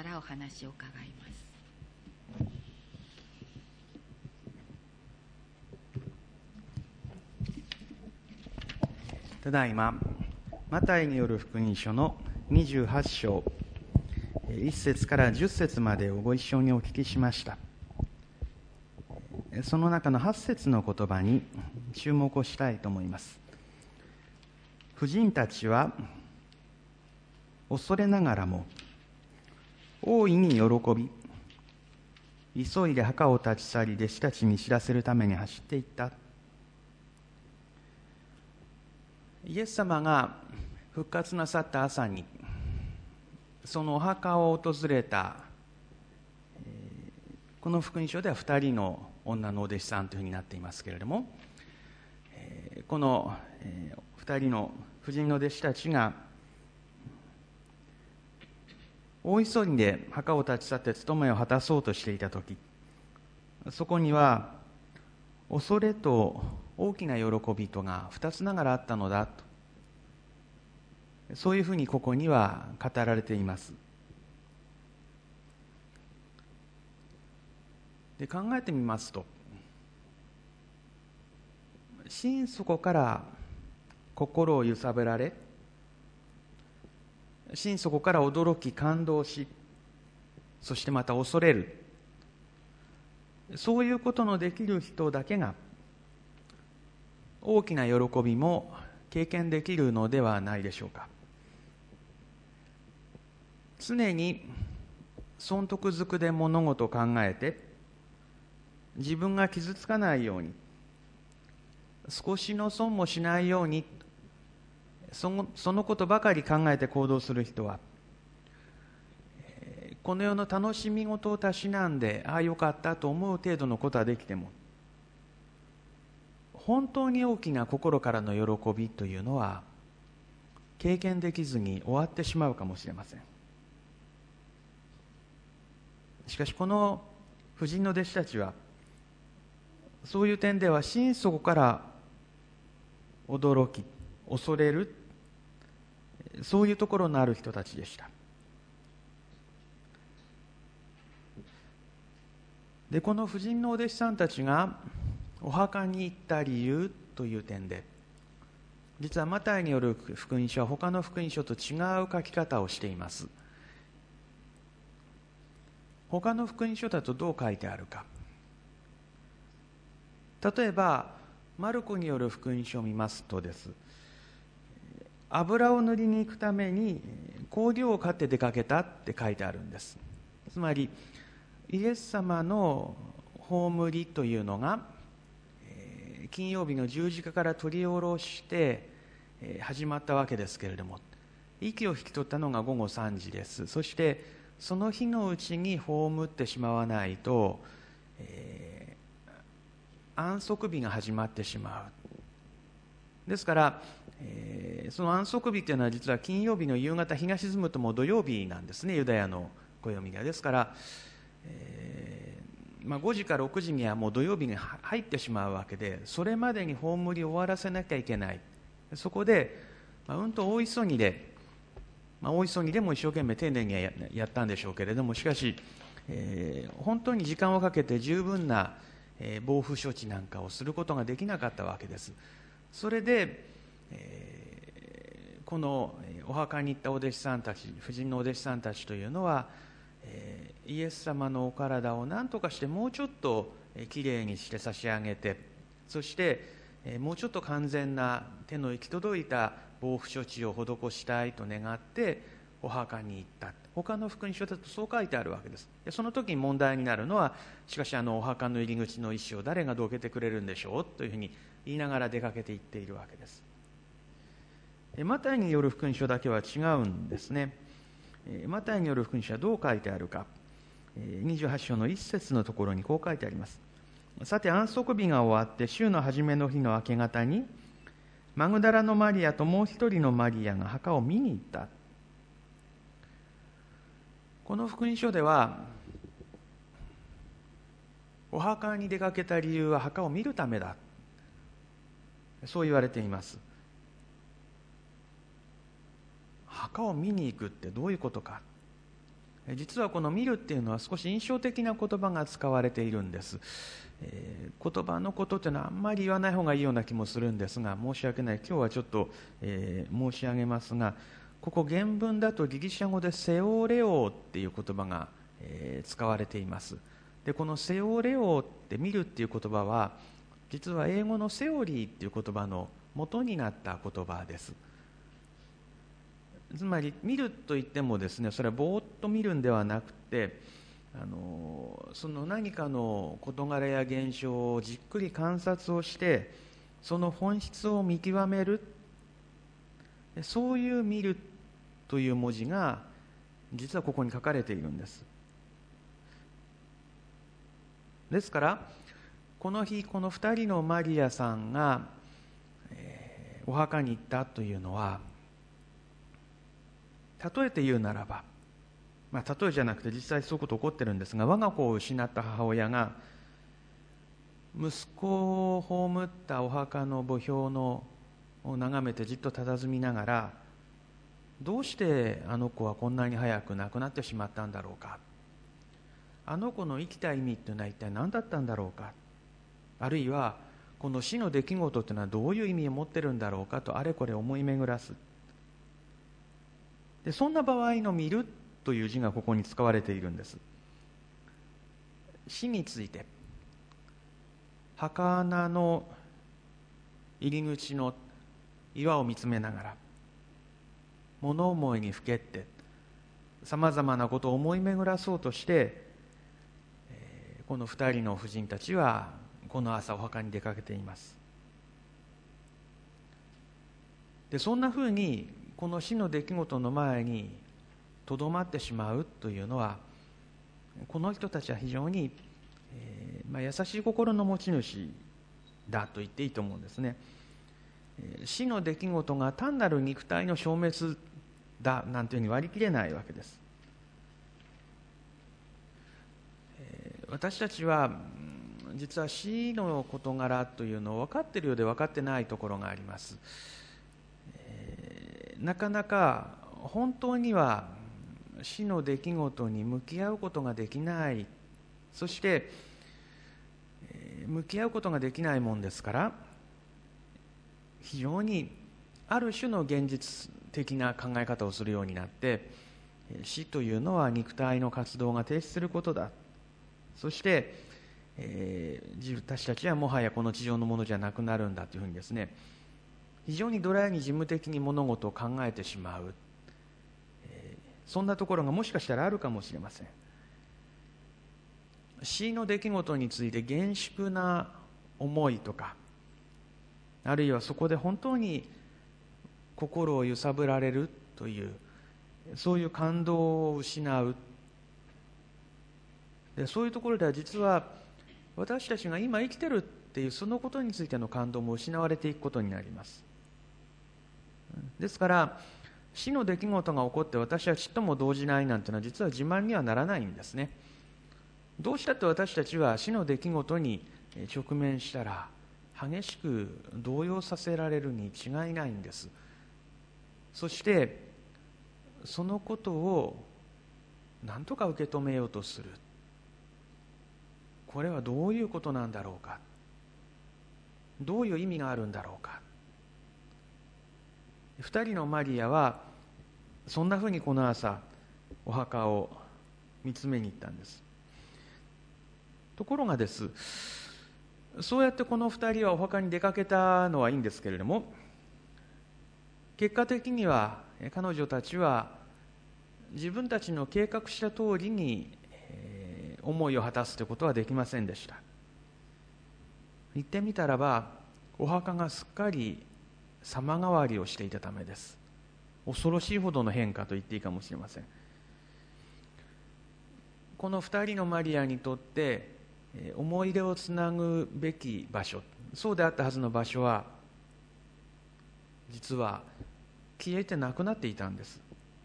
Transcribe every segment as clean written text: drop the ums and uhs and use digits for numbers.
からお話を伺います。 ただいまマタイによる福音書の28章1節から10節までをご一緒にお聞きしました。その中の8節の言葉に注目をしたいと思います。婦人たちは恐れながらも大いに喜び、急いで墓を立ち去り弟子たちに知らせるために走っていった。イエス様が復活なさった朝にそのお墓を訪れた、この福音書では2人の女のお弟子さんというふうになっていますけれども、この2人の婦人の弟子たちが大急ぎで墓を立ち去って務めを果たそうとしていたとき、そこには恐れと大きな喜びとが2つながらあったのだと、そういうふうにここには語られています。で、考えてみますと、心底から心を揺さぶられ、心底から驚き感動し、そしてまた恐れる、そういうことのできる人だけが大きな喜びも経験できるのではないでしょうか。常に損得づくで物事を考えて、自分が傷つかないように、少しの損もしないように、そのことばかり考えて行動する人は、この世の楽しみ事をたしなんで、ああよかったと思う程度のことはできても、本当に大きな心からの喜びというのは経験できずに終わってしまうかもしれません。しかしこの婦人の弟子たちはそういう点では心底から驚き、恐れる、そういうところのある人たちでした。で、この婦人のお弟子さんたちがお墓に行った理由という点で、実はマタイによる福音書は他の福音書と違う書き方をしています。他の福音書だとどう書いてあるか。例えばマルコによる福音書を見ますとです、油を塗りに行くために香料を買って出かけたって書いてあるんです。つまりイエス様の葬りというのが金曜日の十字架から取り下ろして始まったわけですけれども、息を引き取ったのが午後3時です。そしてその日のうちに葬ってしまわないと、安息日が始まってしまう。ですから、その安息日というのは実は金曜日の夕方、日が沈むともう土曜日なんですね、ユダヤの暦が。ですから、5時か6時にはもう土曜日に入ってしまうわけで、それまでに葬りを終わらせなきゃいけない。そこで、大急ぎで、大急ぎでも一生懸命丁寧にやったんでしょうけれども、しかし、本当に時間をかけて十分な防腐処置なんかをすることができなかったわけです。それで、このお墓に行ったお弟子さんたち、婦人のお弟子さんたちというのは、イエス様のお体を何とかしてもうちょっときれいにして差し上げて、そしてもうちょっと完全な手の行き届いた防腐処置を施したいと願ってお墓に行った。他の福音書だとそう書いてあるわけです。その時に問題になるのは、しかしお墓の入り口の石を誰がどけてくれるんでしょうというふうに言いながら出かけていっているわけです。マタイによる福音書だけは違うんですね。マタイによる福音書はどう書いてあるか。28章の1節のところにこう書いてあります。さて安息日が終わって週の初めの日の明け方にマグダラのマリアともう一人のマリアが墓を見に行った。この福音書ではお墓に出かけた理由は墓を見るためだ、そう言われています。墓を見に行くってどういうことか。 実はこの見るっていうのは少し印象的な言葉が使われているんです。言葉のことというのはあんまり言わない方がいいような気もするんですが、申し訳ない、今日はちょっと、申し上げますが、ここ原文だとギリシャ語でセオレオっていう言葉が、使われています。でこのセオレオって見るっていう言葉は実は英語のセオリーっていう言葉の元になった言葉です。つまり見るといってもですね、それはぼーっと見るんではなくて、その何かの事柄や現象をじっくり観察をしてその本質を見極める、そういう見るという文字が実はここに書かれているんです。ですからこの日この2人のマリアさんが、お墓に行ったというのは、例えて言うならば、例えじゃなくて実際そういうこと起こってるんですが、我が子を失った母親が息子を葬ったお墓の墓標を眺めてじっと佇みながら、どうしてあの子はこんなに早く亡くなってしまったんだろうか、あの子の生きた意味というのは一体何だったんだろうか、あるいはこの死の出来事というのはどういう意味を持ってるんだろうかとあれこれ思い巡らす。でそんな場合の見るという字がここに使われているんです。死について墓穴の入り口の岩を見つめながら物思いにふけってさまざまなことを思い巡らそうとして、この2人の婦人たちはこの朝お墓に出かけています。でそんなふうにこの死の出来事の前にとどまってしまうというのは、この人たちは非常に、優しい心の持ち主だと言っていいと思うんですね。死の出来事が単なる肉体の消滅だなんていうふうに割り切れないわけです。私たちは実は死の事柄というのを分かっているようで分かってないところがあります。なかなか本当には死の出来事に向き合うことができない。そして向き合うことができないもんですから、非常にある種の現実的な考え方をするようになって、死というのは肉体の活動が停止することだ、そして、私たちはもはやこの地上のものじゃなくなるんだというふうにですね、非常にドライに事務的に物事を考えてしまう、そんなところがもしかしたらあるかもしれません。死の出来事について厳粛な思いとか、あるいはそこで本当に心を揺さぶられるという、そういう感動を失う。でそういうところでは実は私たちが今生きてるっていうそのことについての感動も失われていくことになります。ですから死の出来事が起こって私はちっとも動じないなんていうのは実は自慢にはならないんですね。どうしたって私たちは死の出来事に直面したら激しく動揺させられるに違いないんです。そしてそのことを何とか受け止めようとする。これはどういうことなんだろうか、どういう意味があるんだろうか。2人のマリアはそんなふうにこの朝お墓を見つめに行ったんです。ところがです、そうやってこの2人はお墓に出かけたのはいいんですけれども、結果的には彼女たちは自分たちの計画した通りに思いを果たすということはできませんでした。言ってみたらばお墓がすっかり様変わりをしていたためです。恐ろしいほどの変化と言っていいかもしれません。この2人のマリアにとって思い出をつなぐべき場所、そうであったはずの場所は実は消えてなくなっていたんです。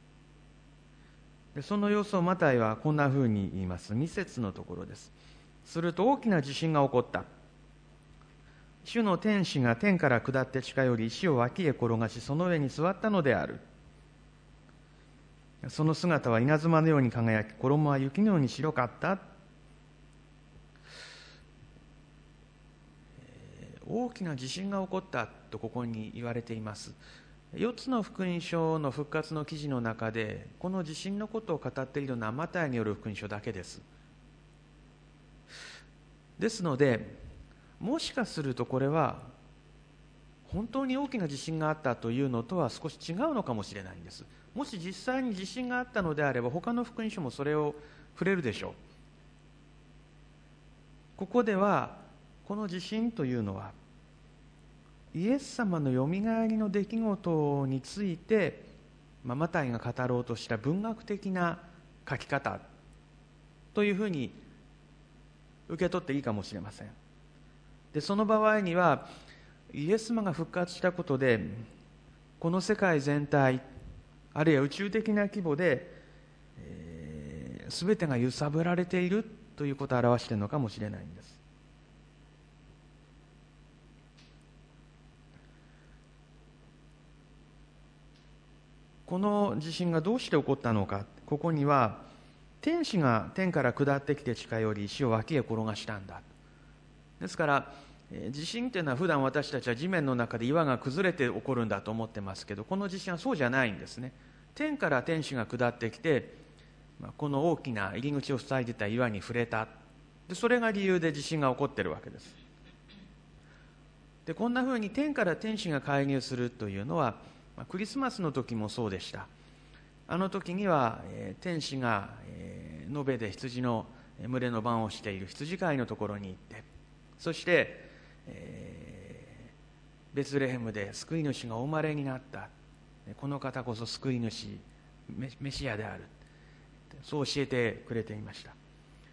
でその様子をマタイはこんなふうに言います。2節のところです。すると大きな地震が起こった。主の天使が天から下って近寄り石を脇へ転がしその上に座ったのである。 その姿は稲妻のように輝き、衣は雪のように白かった。大きな地震が起こったとここに言われています。4つの福音書の復活の記事の中で、この地震のことを語っているのはマタイによる福音書だけです。ですので、もしかするとこれは本当に大きな地震があったというのとは少し違うのかもしれないんです。もし実際に地震があったのであれば、他の福音書もそれを触れるでしょう。ここではこの地震というのはイエス様のよみがえりの出来事について、マタイが語ろうとした文学的な書き方というふうに受け取っていいかもしれません。で、その場合にはイエス様が復活したことで、この世界全体、あるいは宇宙的な規模で、全てが揺さぶられているということを表しているのかもしれないんです。この地震がどうして起こったのか、ここには天使が天から下ってきて近寄り、石を脇へ転がしたんだ。ですから地震というのは普段私たちは地面の中で岩が崩れて起こるんだと思ってますけど、この地震はそうじゃないんですね。天から天使が下ってきて、この大きな入り口を塞いでいた岩に触れた。で、それが理由で地震が起こっているわけです。で、こんなふうに天から天使が介入するというのは、クリスマスの時もそうでした。あの時には、天使が、延べで羊の群れの番をしている羊飼いのところに行って、そして、ベツレヘムで救い主がお生まれになった。この方こそ救い主、メシアである。そう教えてくれていました。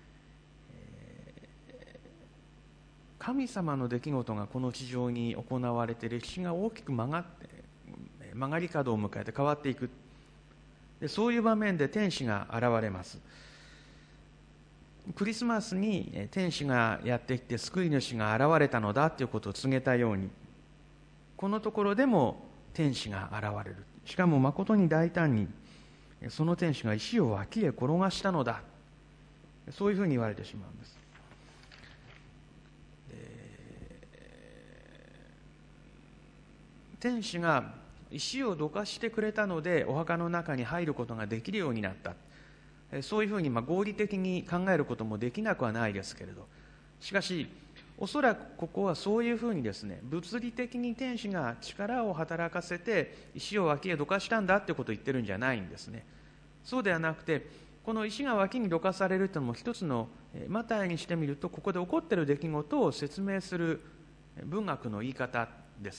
神様の出来事がこの地上に行われて、歴史が大きく曲がり角を迎えて変わっていく。で、そういう場面で天使が現れます。クリスマスに天使がやってきて救い主が現れたのだということを告げたように、このところでも天使が現れる。しかも誠に大胆に、その天使が石を脇へ転がしたのだ、そういうふうに言われてしまうんです。天使が石をどかしてくれたのでお墓の中に入ることができるようになった。そういうふうに合理的に考えることもできなくはないですけれど、しかしおそらくここはそういうふうにですね、物理的に天使が力を働かせて石を脇へどかしたんだってことを言ってるんじゃないんですね。そうではなくて、この石が脇にどかされるというのも一つのマタイにしてみると、ここで起こっている出来事を説明する文学の言い方です。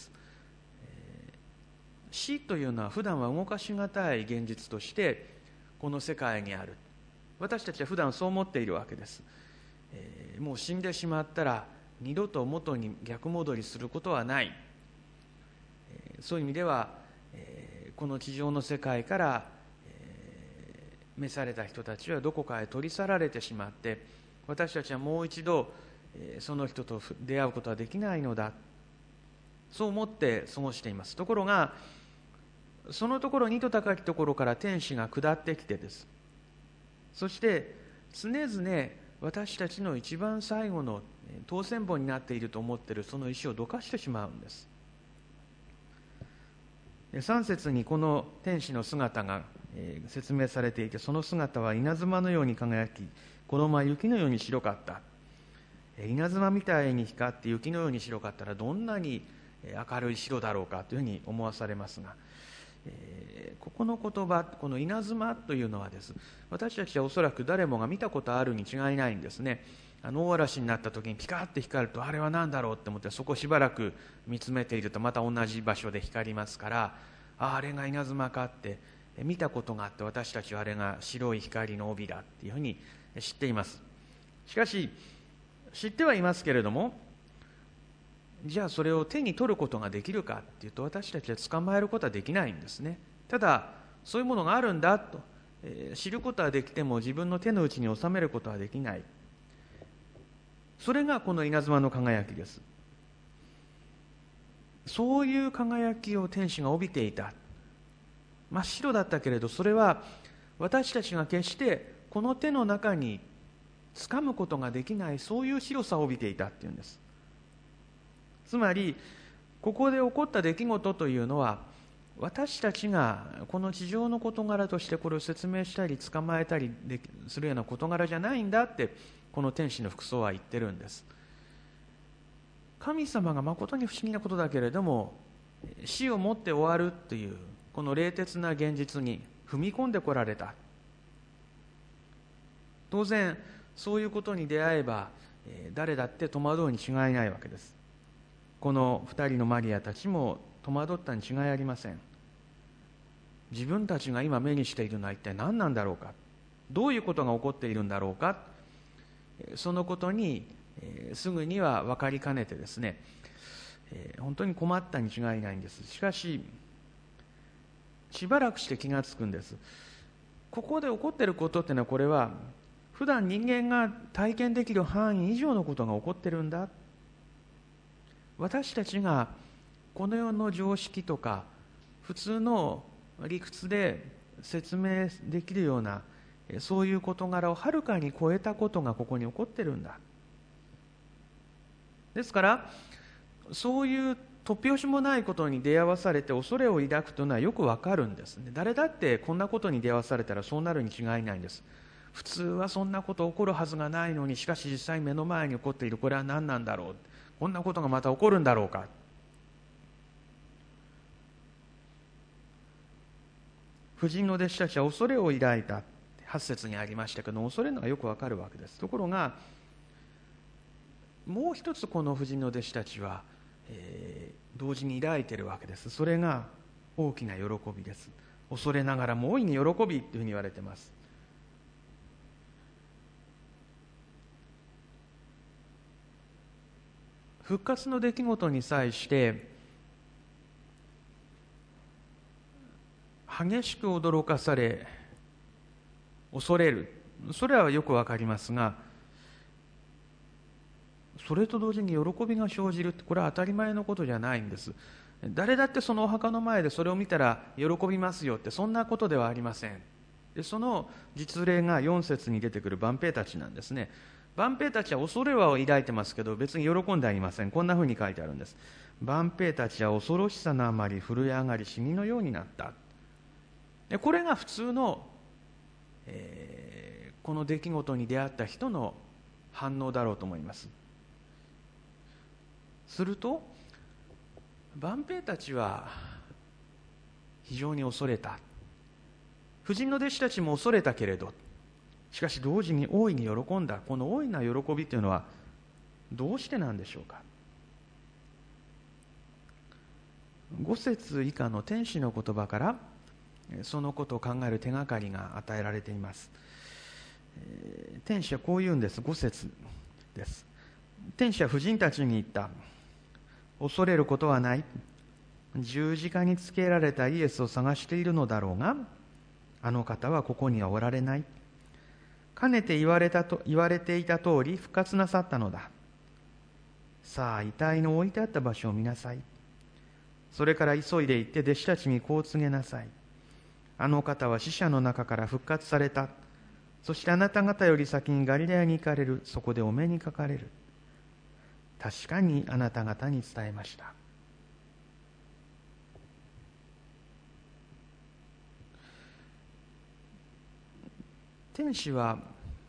死というのは普段は動かしがたい現実としてこの世界にある。私たちは普段そう思っているわけです。もう死んでしまったら二度と元に逆戻りすることはない。そういう意味では、この地上の世界から召された人たちはどこかへ取り去られてしまって、私たちはもう一度その人と出会うことはできないのだ、そう思って過ごしています。ところがそのところ、二度高きところから天使が下ってきてです。そして常々私たちの一番最後の当選簿になっていると思っているその石をどかしてしまうんです。3節にこの天使の姿が説明されていて、その姿は稲妻のように輝き、衣は雪のように白かった。稲妻みたいに光って雪のように白かったらどんなに明るい白だろうかというふうに思わされますが、ここの言葉、この稲妻というのはです、私たちはおそらく誰もが見たことあるに違いないんですね。大嵐になった時にピカッて光ると、あれは何だろうって思って、そこをしばらく見つめているとまた同じ場所で光りますから、あれが稲妻かって見たことがあって、私たちはあれが白い光の帯だっていうふうに知っています。しかし知ってはいますけれども、じゃあそれを手に取ることができるかっていうと、私たちは捕まえることはできないんですね。ただそういうものがあるんだと、知ることはできても自分の手の内に収めることはできない。それがこの稲妻の輝きです。そういう輝きを天使が帯びていた。真っ白だったけれど、それは私たちが決してこの手の中に掴むことができない、そういう広さを帯びていたっていうんです。つまりここで起こった出来事というのは、私たちがこの地上の事柄としてこれを説明したり捕まえたりするような事柄じゃないんだって、この天使の服装は言ってるんです。神様が誠に不思議なことだけれども、死をもって終わるというこの冷徹な現実に踏み込んでこられた。当然そういうことに出会えば誰だって戸惑うに違いないわけです。この2人のマリアたちも戸惑ったに違いありません。自分たちが今目にしているのは一体何なんだろうか、どういうことが起こっているんだろうか、そのことにすぐには分かりかねてですね、本当に困ったに違いないんです。しかししばらくして気がつくんです。ここで起こっていることっていうのは、これは普段人間が体験できる範囲以上のことが起こってるんだ。私たちがこの世の常識とか普通の理屈で説明できるようなそういう事柄をはるかに超えたことがここに起こってるんだ。ですからそういう突拍子もないことに出会わされて恐れを抱くというのはよくわかるんですね。誰だってこんなことに出会わされたらそうなるに違いないんです。普通はそんなこと起こるはずがないのに、しかし実際目の前に起こっている、これは何なんだろう、こんなことがまた起こるんだろうか。婦人の弟子たちは恐れを抱いた、8節にありましたけど、恐れるのがよくわかるわけです。ところがもう一つこの婦人の弟子たちは、同時に抱いているわけです。それが大きな喜びです。恐れながらも大いに喜びというふうに言われています。復活の出来事に際して激しく驚かされ恐れる、それはよくわかりますが、それと同時に喜びが生じるって、これは当たり前のことじゃないんです。誰だってそのお墓の前でそれを見たら喜びますよって、そんなことではありません。でその実例が4節に出てくる万兵たちなんですね。万兵たちは恐れは抱いてますけど、別に喜んでありません。こんなふうに書いてあるんです。万兵たちは恐ろしさのあまり震え上がり、死にのようになった。でこれが普通の、この出来事に出会った人の反応だろうと思います。すると万兵たちは非常に恐れた。婦人の弟子たちも恐れたけれど、しかし同時に大いに喜んだ。この大いな喜びというのはどうしてなんでしょうか。5節以下の天使の言葉からそのことを考える手がかりが与えられています。天使はこう言うんです。5節です。天使は婦人たちに言った。恐れることはない。十字架につけられたイエスを探しているのだろうが、あの方はここにはおられない。かねて言われていた通り復活なさったのだ。さあ遺体の置いてあった場所を見なさい。それから急いで行って弟子たちにこう告げなさい。あの方は死者の中から復活された。そしてあなた方より先にガリラヤに行かれる。そこでお目にかかれる。確かにあなた方に伝えました。天使は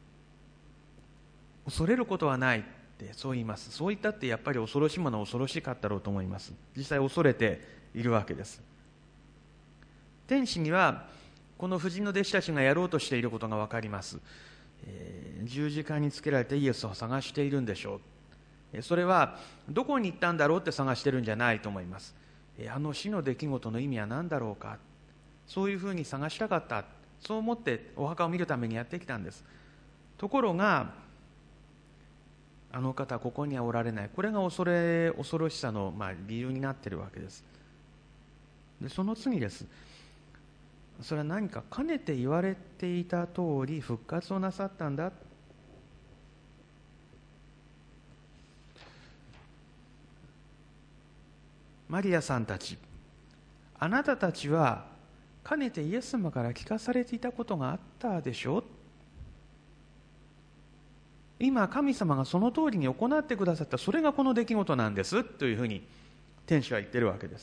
恐れることはないってそう言います。そう言ったってやっぱり恐ろしいものは恐ろしかったろうと思います。実際恐れているわけです。天使にはこの婦人の弟子たちがやろうとしていることが分かります。十字架につけられたイエスを探しているんでしょう。それはどこに行ったんだろうって探してるんじゃないと思います。あの死の出来事の意味は何だろうか、そういうふうに探したかった、そう思ってお墓を見るためにやってきたんです。ところがあの方はここにはおられない。これが恐ろしさの理由になっているわけです。でその次です。それは何かかねて言われていた通り復活をなさったんだ。マリアさんたち、あなたたちはかねてイエス様から聞かされていたことがあったでしょ。今神様がその通りに行ってくださった、それがこの出来事なんですというふうに天使は言っているわけです。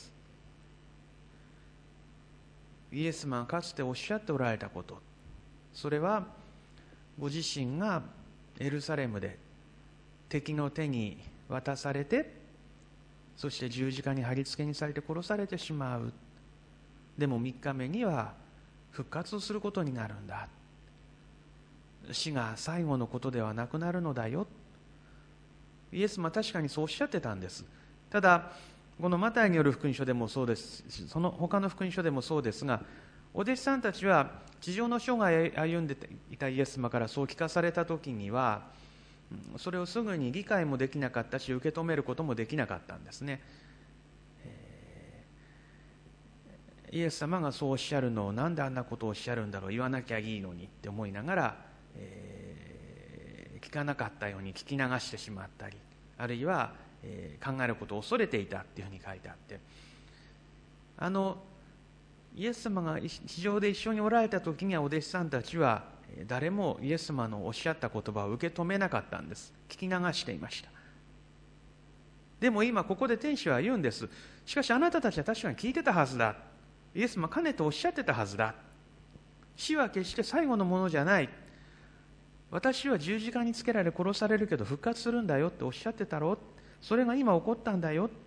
イエス様がかつておっしゃっておられたこと、それはご自身がエルサレムで敵の手に渡されて、そして十字架に貼り付けにされて殺されてしまう。でも3日目には復活をすることになるんだ。死が最後のことではなくなるのだよ。イエスは確かにそうおっしゃってたんです。ただこのマタイによる福音書でもそうですし、その他の福音書でもそうですが、お弟子さんたちは地上の生涯を歩んでいたイエス様からそう聞かされた時には、それをすぐに理解もできなかったし、受け止めることもできなかったんですね。イエス様がそうおっしゃるのを、なんであんなことをおっしゃるんだろう、言わなきゃいいのにって思いながら、聞かなかったように聞き流してしまったり、あるいは、考えることを恐れていたっていうふうに書いてあって、イエス様が地上で一緒におられた時には、お弟子さんたちは誰もイエス様のおっしゃった言葉を受け止めなかったんです。聞き流していました。でも今ここで天使は言うんです。しかしあなたたちは確かに聞いてたはずだ。イエス様はかねておっしゃってたはずだ。死は決して最後のものじゃない。私は十字架につけられ殺されるけど復活するんだよっておっしゃってたろ。それが今起こったんだよ。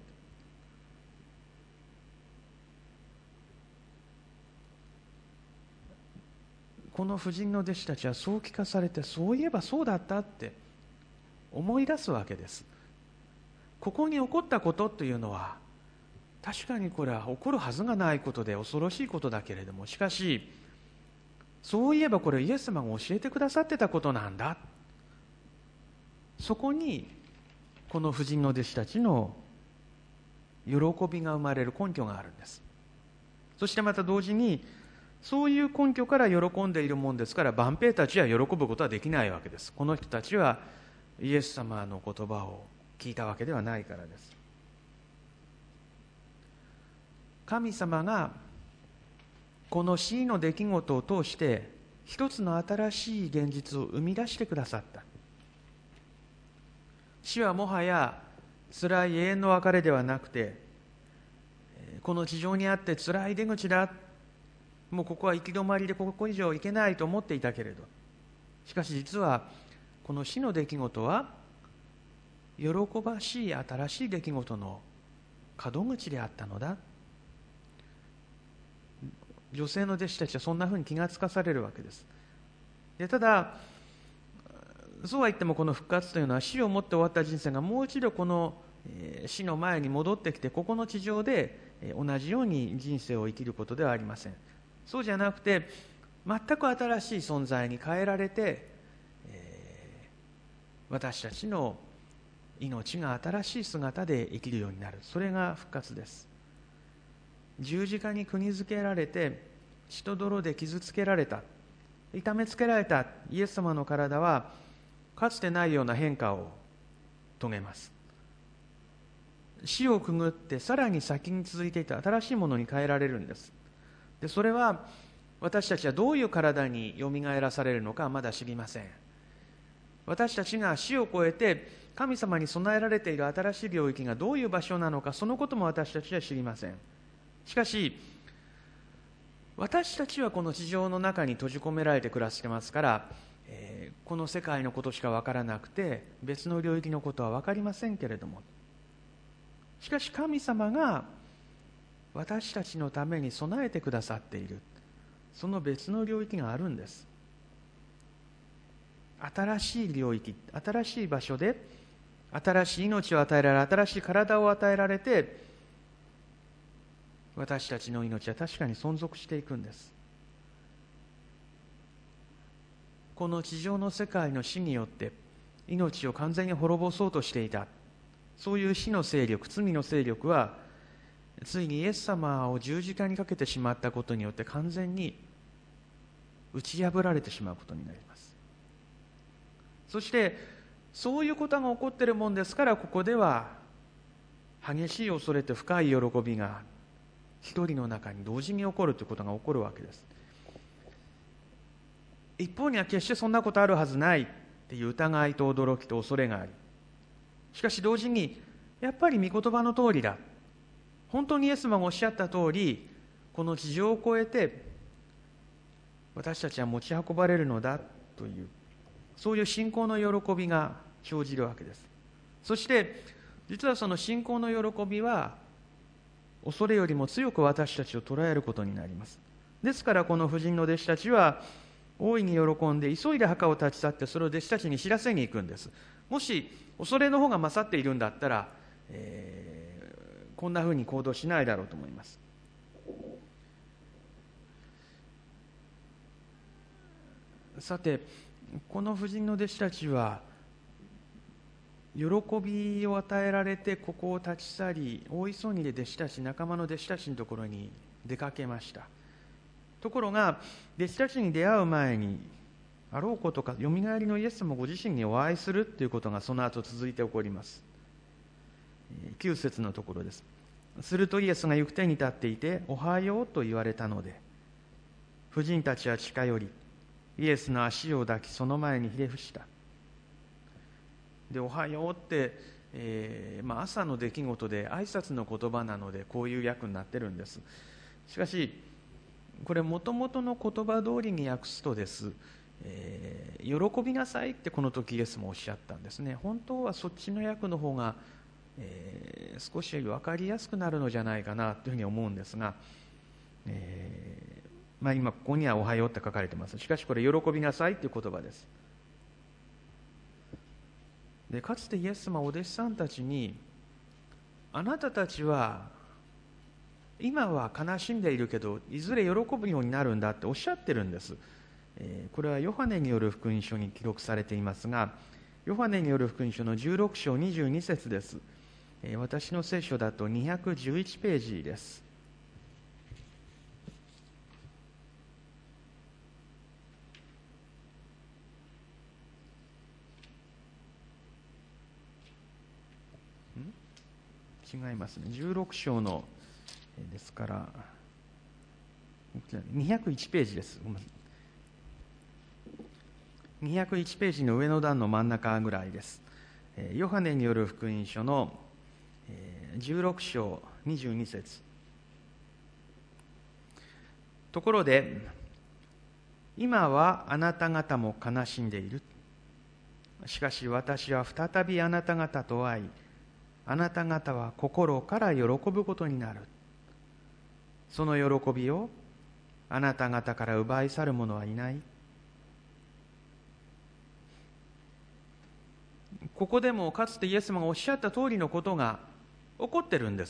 この婦人の弟子たちはそう聞かされて、そういえばそうだったって思い出すわけです。ここに起こったことというのは、確かにこれは起こるはずがないことで恐ろしいことだけれども、しかしそういえばこれイエス様が教えてくださってたことなんだ。そこにこの婦人の弟子たちの喜びが生まれる根拠があるんです。そしてまた同時に、そういう根拠から喜んでいるもんですから、万兵たちは喜ぶことはできないわけです。この人たちはイエス様の言葉を聞いたわけではないからです。神様がこの死の出来事を通して一つの新しい現実を生み出してくださった。死はもはや辛い永遠の別れではなくて、この地上にあって辛い出口だ、もうここは行き止まりでここ以上行けないと思っていたけれど、しかし実はこの死の出来事は喜ばしい新しい出来事の門口であったのだ。女性の弟子たちはそんなふうに気がつかされるわけです。でただそうは言っても、この復活というのは死をもって終わった人生がもう一度この死の前に戻ってきて、ここの地上で同じように人生を生きることではありません。そうじゃなくて、全く新しい存在に変えられて、私たちの命が新しい姿で生きるようになる。それが復活です。十字架に釘付けられて、血と泥で傷つけられた、痛めつけられたイエス様の体は、かつてないような変化を遂げます。死をくぐってさらに先に続いていた新しいものに変えられるんです。でそれは私たちはどういう体によみがえらされるのかはまだ知りません。私たちが死を越えて神様に備えられている新しい領域がどういう場所なのか、そのことも私たちは知りません。しかし私たちはこの地上の中に閉じ込められて暮らしてますから、この世界のことしか分からなくて別の領域のことは分かりませんけれども、しかし神様が私たちのために備えてくださっている、その別の領域があるんです。新しい領域、新しい場所で新しい命を与えられ、新しい体を与えられて、私たちの命は確かに存続していくんです。この地上の世界の死によって命を完全に滅ぼそうとしていた、そういう死の勢力、罪の勢力はついにイエス様を十字架にかけてしまったことによって完全に打ち破られてしまうことになります。そしてそういうことが起こっているもんですから、ここでは激しい恐れと深い喜びが一人の中に同時に起こるということが起こるわけです。一方には決してそんなことあるはずないっていう疑いと驚きと恐れがあり、しかし同時にやっぱり御言葉の通りだ、本当にイエス様がおっしゃった通り、この地上を越えて私たちは持ち運ばれるのだという、そういう信仰の喜びが生じるわけです。そして実はその信仰の喜びは恐れよりも強く私たちを捉えることになります。ですからこの婦人の弟子たちは大いに喜んで急いで墓を立ち去ってそれを弟子たちに知らせに行くんです。もし恐れの方が勝っているんだったら、こんなふうに行動しないだろうと思います。さて、この婦人の弟子たちは喜びを与えられてここを立ち去り、大急ぎで弟子たち、仲間の弟子たちのところに出かけました。ところが弟子たちに出会う前にあろうことか、よみがえりのイエス様ご自身にお会いするということがその後続いて起こります。9節のところです。するとイエスが行く手に立っていて、おはようと言われたので、婦人たちは近寄り、イエスの足を抱き、その前にひれ伏した。で、おはようって、朝の出来事で挨拶の言葉なのでこういう訳になってるんです。しかしこれもともとの言葉通りに訳すとです、喜びなさいってこの時イエスもおっしゃったんですね。本当はそっちの訳の方が、少し分かりやすくなるのじゃないかなというふうに思うんですが、今ここにはおはようって書かれてます。しかしこれ喜びなさいという言葉です。でかつてイエス様はお弟子さんたちに、あなたたちは今は悲しんでいるけどいずれ喜ぶようになるんだっておっしゃってるんです。これはヨハネによる福音書に記録されていますが、ヨハネによる福音書の16章22節です。私の聖書だと211ページです。違いますね。16章のですから201ページです。201ページの上の段の真ん中ぐらいです。ヨハネによる福音書の16章22節。ところで今はあなた方も悲しんでいる。しかし私は再びあなた方と会い、あなた方は心から喜ぶことになる。その喜びをあなた方から奪い去る者はいない。ここでもかつてイエス様がおっしゃった通りのことが起こってるんです。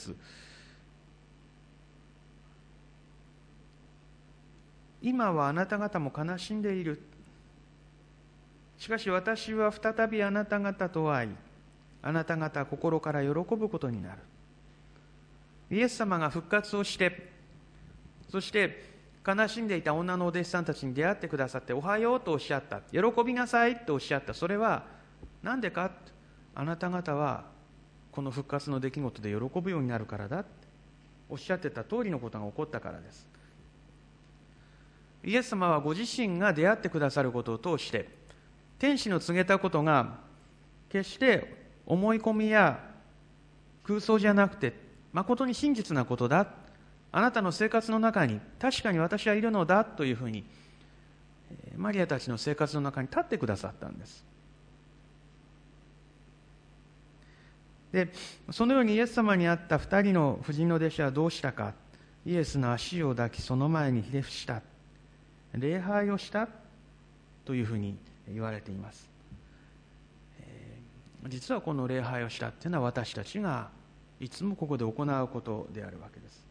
今はあなた方も悲しんでいる。しかし私は再びあなた方と会い、あなた方は心から喜ぶことになる。イエス様が復活をして、そして悲しんでいた女のお弟子さんたちに出会ってくださって、おはようとおっしゃった、喜びなさいとおっしゃった。それはなんでか、あなた方はこの復活の出来事で喜ぶようになるからだっておっしゃってた通りのことが起こったからです。イエス様はご自身が出会ってくださることを通して、天使の告げたことが決して思い込みや空想じゃなくて誠に真実なことだ、あなたの生活の中に確かに私はいるのだというふうにマリアたちの生活の中に立ってくださったんです。でそのようにイエス様に会った2人の婦人の弟子はどうしたか。イエスの足を抱き、その前にひれ伏した、礼拝をしたというふうに言われています。実はこの礼拝をしたというのは私たちがいつもここで行うことであるわけです。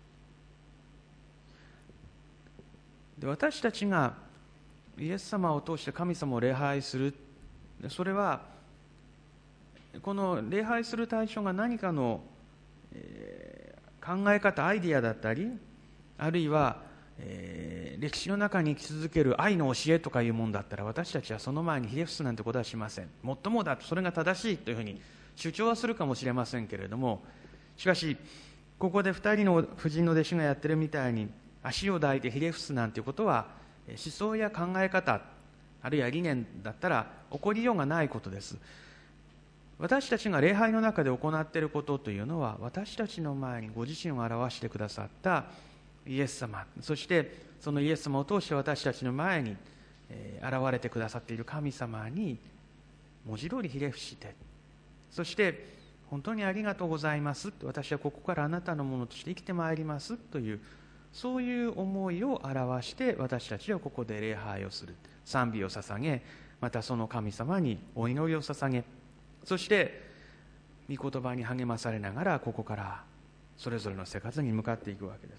で私たちがイエス様を通して神様を礼拝する、それはこの礼拝する対象が何かの、考え方、アイディアだったり、あるいは、歴史の中に生き続ける愛の教えとかいうものだったら、私たちはその前にひれ伏すなんてことはしません。もっともだと、それが正しいというふうに主張はするかもしれませんけれども、しかしここで2人の婦人の弟子がやってるみたいに足を抱いてひれ伏すなんていうことは、思想や考え方、あるいは理念だったら起こりようがないことです。私たちが礼拝の中で行っていることというのは、私たちの前にご自身を表してくださったイエス様、そしてそのイエス様を通して私たちの前に現れてくださっている神様に文字通りひれ伏して、そして本当にありがとうございます、私はここからあなたのものとして生きてまいりますという、そういう思いを表して私たちはここで礼拝をする、賛美を捧げ、またその神様にお祈りを捧げ、そして御言葉に励まされながらここからそれぞれの生活に向かっていくわけです。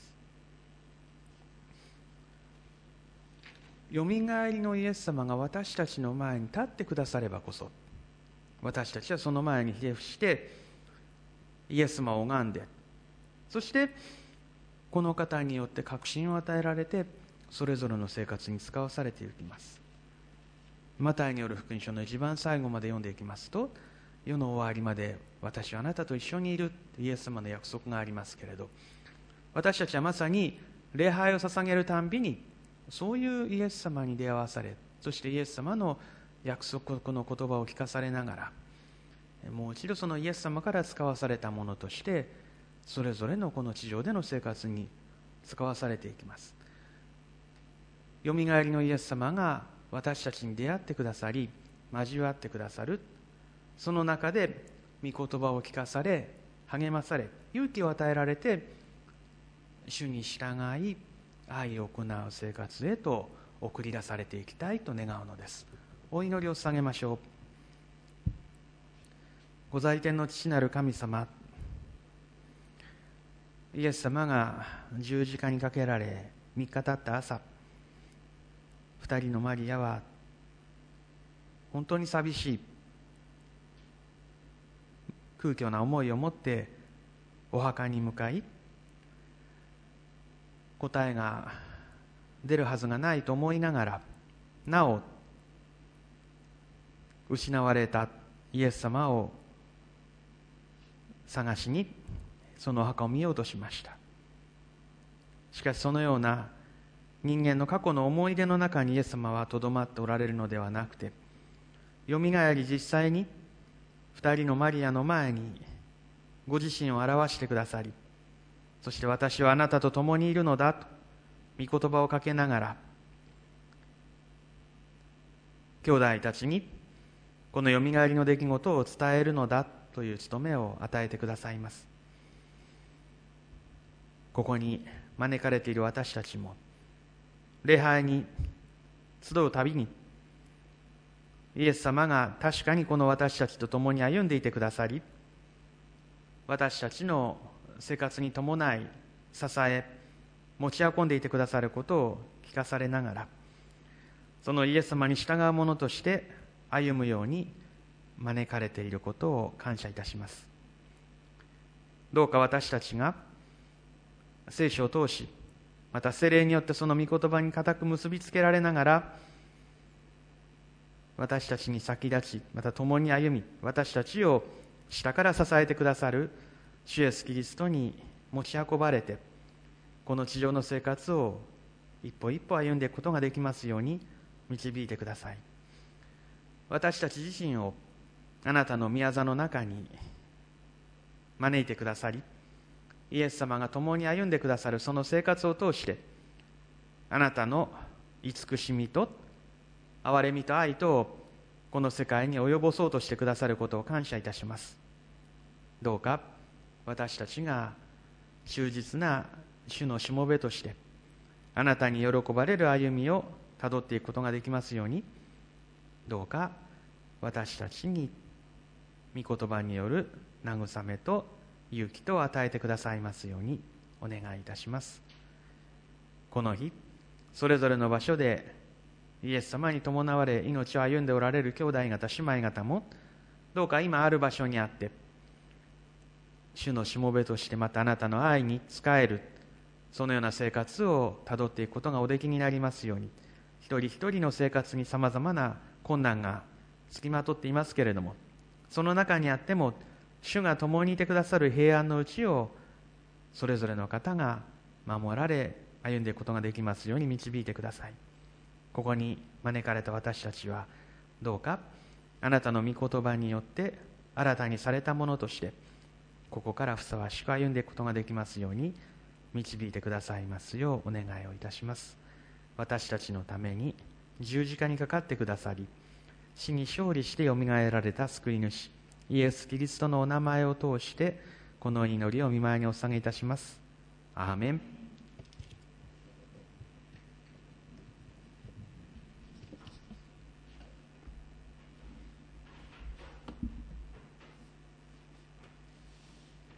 よみがえりのイエス様が私たちの前に立ってくださればこそ、私たちはその前にひれ伏してイエス様を拝んで、そしてこの方によって確信を与えられてそれぞれの生活に使わされていきます。マタイによる福音書の一番最後まで読んでいきますと、世の終わりまで私はあなたと一緒にいるイエス様の約束がありますけれど、私たちはまさに礼拝を捧げるたんびにそういうイエス様に出会わされ、そしてイエス様の約束の言葉を聞かされながら、もう一度そのイエス様から使わされたものとしてそれぞれのこの地上での生活に使わされていきます。よみがえりのイエス様が私たちに出会ってくださり交わってくださる、その中で御言葉を聞かされ励まされ勇気を与えられて、主に従い愛を行う生活へと送り出されていきたいと願うのです。お祈りを捧げましょう。ご在天の父なる神様、イエス様が十字架にかけられ3日経った朝、2人のマリアは本当に寂しい空虚な思いを持ってお墓に向かい、答えが出るはずがないと思いながら、なお失われたイエス様を探しにそのお墓を見ようとしました。しかしそのような人間の過去の思い出の中にイエス様はとどまっておられるのではなくて、よみがえり実際に2人のマリアの前にご自身を表してくださり、そして私はあなたと共にいるのだと御言葉をかけながら、兄弟たちにこのよみがえりの出来事を伝えるのだという務めを与えてくださいます。ここに招かれている私たちも、礼拝に集うたびにイエス様が確かにこの私たちと共に歩んでいてくださり、私たちの生活に伴い支え持ち運んでいてくださることを聞かされながら、そのイエス様に従う者として歩むように招かれていることを感謝いたします。どうか私たちが聖書を通し、また聖霊によってその御言葉に固く結びつけられながら、私たちに先立ち、また共に歩み、私たちを下から支えてくださる主イエスキリストに持ち運ばれて、この地上の生活を一歩一歩歩んでいくことができますように導いてください。私たち自身をあなたの御業の中に招いてくださり、イエス様が共に歩んでくださるその生活を通して、あなたの慈しみと憐れみと愛とこの世界に及ぼそうとしてくださることを感謝いたします。どうか私たちが忠実な主のしもべとしてあなたに喜ばれる歩みをたどっていくことができますように、どうか私たちに御言葉による慰めと勇気と与えてくださいますようにお願いいたします。この日それぞれの場所でイエス様に伴われ命を歩んでおられる兄弟方姉妹方も、どうか今ある場所にあって主のしもべとして、またあなたの愛に仕えるそのような生活をたどっていくことがおできになりますように。一人一人の生活にさまざまな困難がつきまとっていますけれども、その中にあっても主が共にいてくださる平安のうちをそれぞれの方が守られ歩んでいくことができますように導いてください。ここに招かれた私たちはどうかあなたの御言葉によって新たにされたものとしてここからふさわしく歩んでいくことができますように導いてくださいますようお願いをいたします。私たちのために十字架にかかってくださり、死に勝利してよみがえられた救い主イエス・キリストのお名前を通してこの祈りを御前にお捧げいたします。アーメン。